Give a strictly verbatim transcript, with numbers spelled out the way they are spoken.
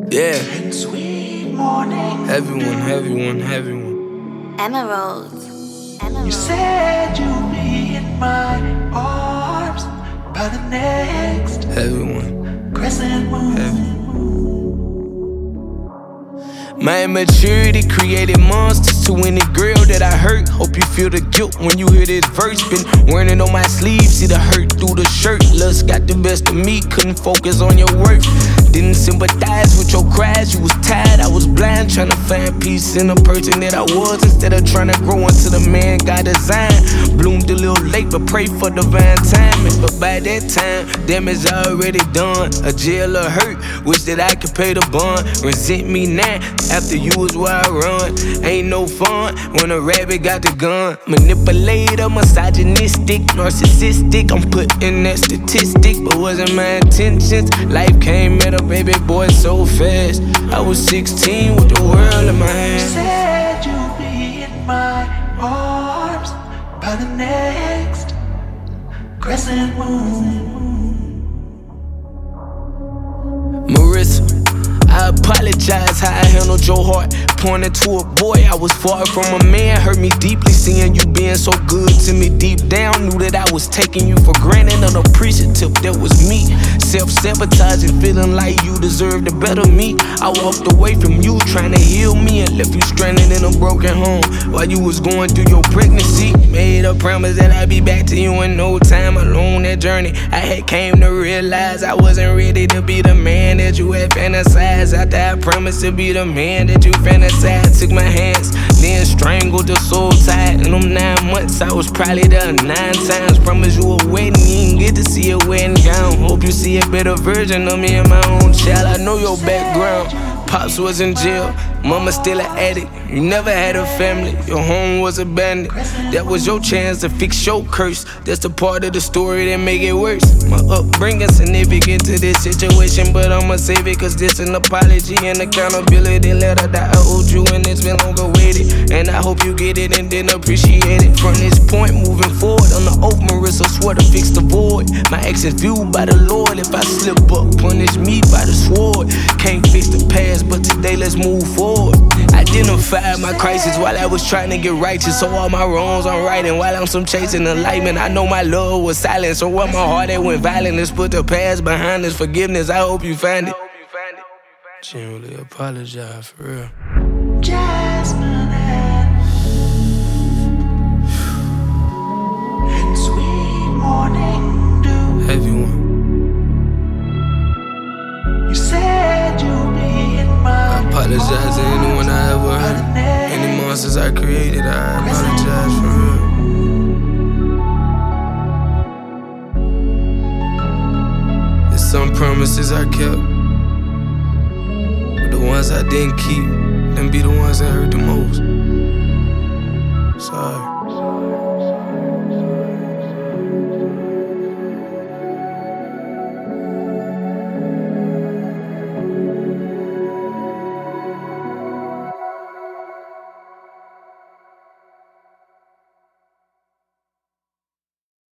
Yeah. Sweet morning. Heavy one, heavy one, heavy one. Emeralds. Emeralds. You said you'd be in my arms by the next Heavy one. crescent moon. Heavy. My immaturity created monsters to any girl that I hurt. Hope you feel the guilt when you hear this verse. Been wearing it on my sleeve, see the hurt through the shirt. Lust got the best of me, couldn't focus on your worth. Didn't sympathize with your cries, you was tired, I was blind. Trying to find peace in the person that I was, instead of trying to grow into the man God designed. Bloomed a little late, but pray for divine timing. But by that time, damage already done. A jail of hurt, wish that I could pay the bond. Resent me now, after you was where I run. Ain't no fun when a rabbit got the gun. Manipulator, misogynistic, narcissistic. I'm putting that statistic, but wasn't my intentions. Life came at a baby boy so fast. I was sixteen with the world in my You hand. said you'd be in my arms by the next crescent moon. Marissa, I apologize how I handled your heart. Pointing to a boy, I was far from a man. Hurt me deeply seeing you being so good to me deep down. Knew that I was taking you for granted, unappreciative, that was me. Self-sabotaging, feeling like you deserved a better me. I walked away from you, trying to heal me, and left you stranded in a broken home while you was going through your pregnancy. Made a promise that I'd be back to you in no time. Along that journey, I had came to realize I wasn't ready to be the man that you had fantasized. After I promised to be the man that you fantasized, took my hands, then strangled the soul tied. In them nine months, I was probably there nine times. Promised you a wedding, you didn't get to see a wedding gown. Hope you see a better version of me and my own child. I know your background. Pops was in jail, mama still an addict. You never had a family, your home was abandoned. That was your chance to fix your curse. That's the part of the story that make it worse. My upbringing significant to this situation, but I'ma save it, cause this an apology and accountability letter that I owed you, and it's been long awaited. And I hope you get it and then appreciate it. From this point moving forward, on the oath, Marissa swore to fix the void. My actions viewed by the Lord. If I slip up, punish me by the sword. Can't fix the past, but today let's move forward. Identified my crisis while I was trying to get righteous, so all my wrongs I'm righting while I'm some chasing enlightenment. I know my love was silent, so what my heart that went violent. Let's put the past behind us. Forgiveness, I hope you find it. Genuinely apologize, for real. Jasmine and sweet morning dew. Heavy one. You said you'd be in my I apologize to anyone I ever hurt. Any monsters I created, I apologize, for real. There's some promises I kept, but the ones I didn't keep, them be the ones that hurt the most. Sorry.